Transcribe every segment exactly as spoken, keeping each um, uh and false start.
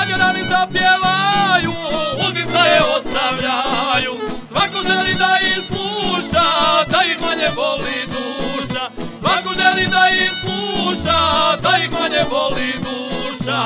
Mađarani zapjevaju, uzvicaje ostavljaju. Svako želi da ih sluša, da ih manje boli duša. Svako želi da ih sluša, da ih manje boli duša.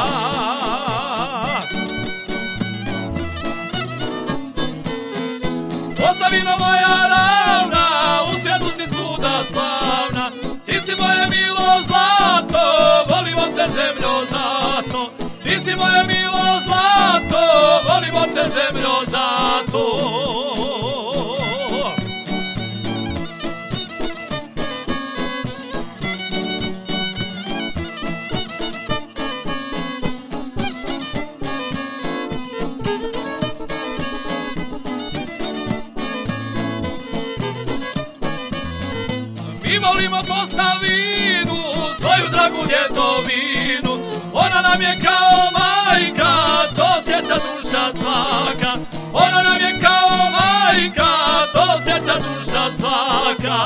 Posavino moja ravna, u svijetu si svuda slavna. Ti si moje milo zlato, volimo te zemljo zato. Ti si moje milo zlato, volimo te zemljo zato. Mi volimo Posavinu, svoju dragu djedovinu. Ona nam je kao majka, to sjeća duša svaka. Ona nam je kao majka, to sjeća duša svaka.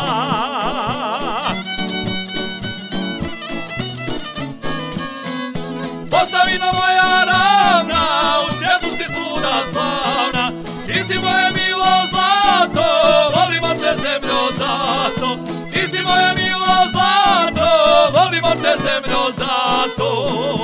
Posavino moja ravna, u svijetu si svuda slavna. Ti si moje milo zlato, volimo te zemljo zato. Ti si moje milo zlato, volimo te zemljo zato.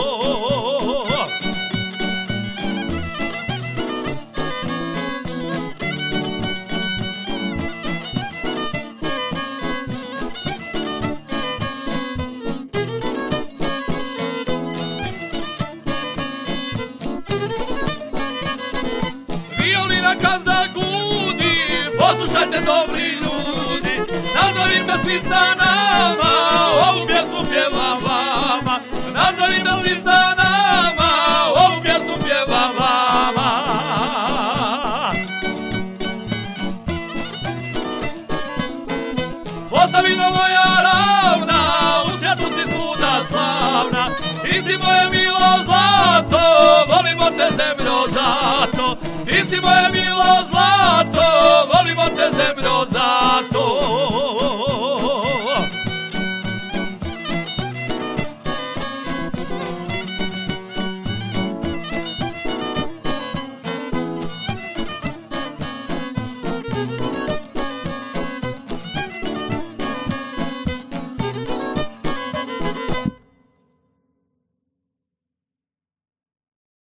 Violina kad zagudi, poslušajte dobri ljudi. Nazdravite svi sa nama, ovu pjesmu pjevam vama. Nazdravite svi sa nama, ovu pjesmu pjevam vama. Posavino moja ravna, u svijetu si svuda slavna. Ti si moje milo zlato, volimo te zemlje.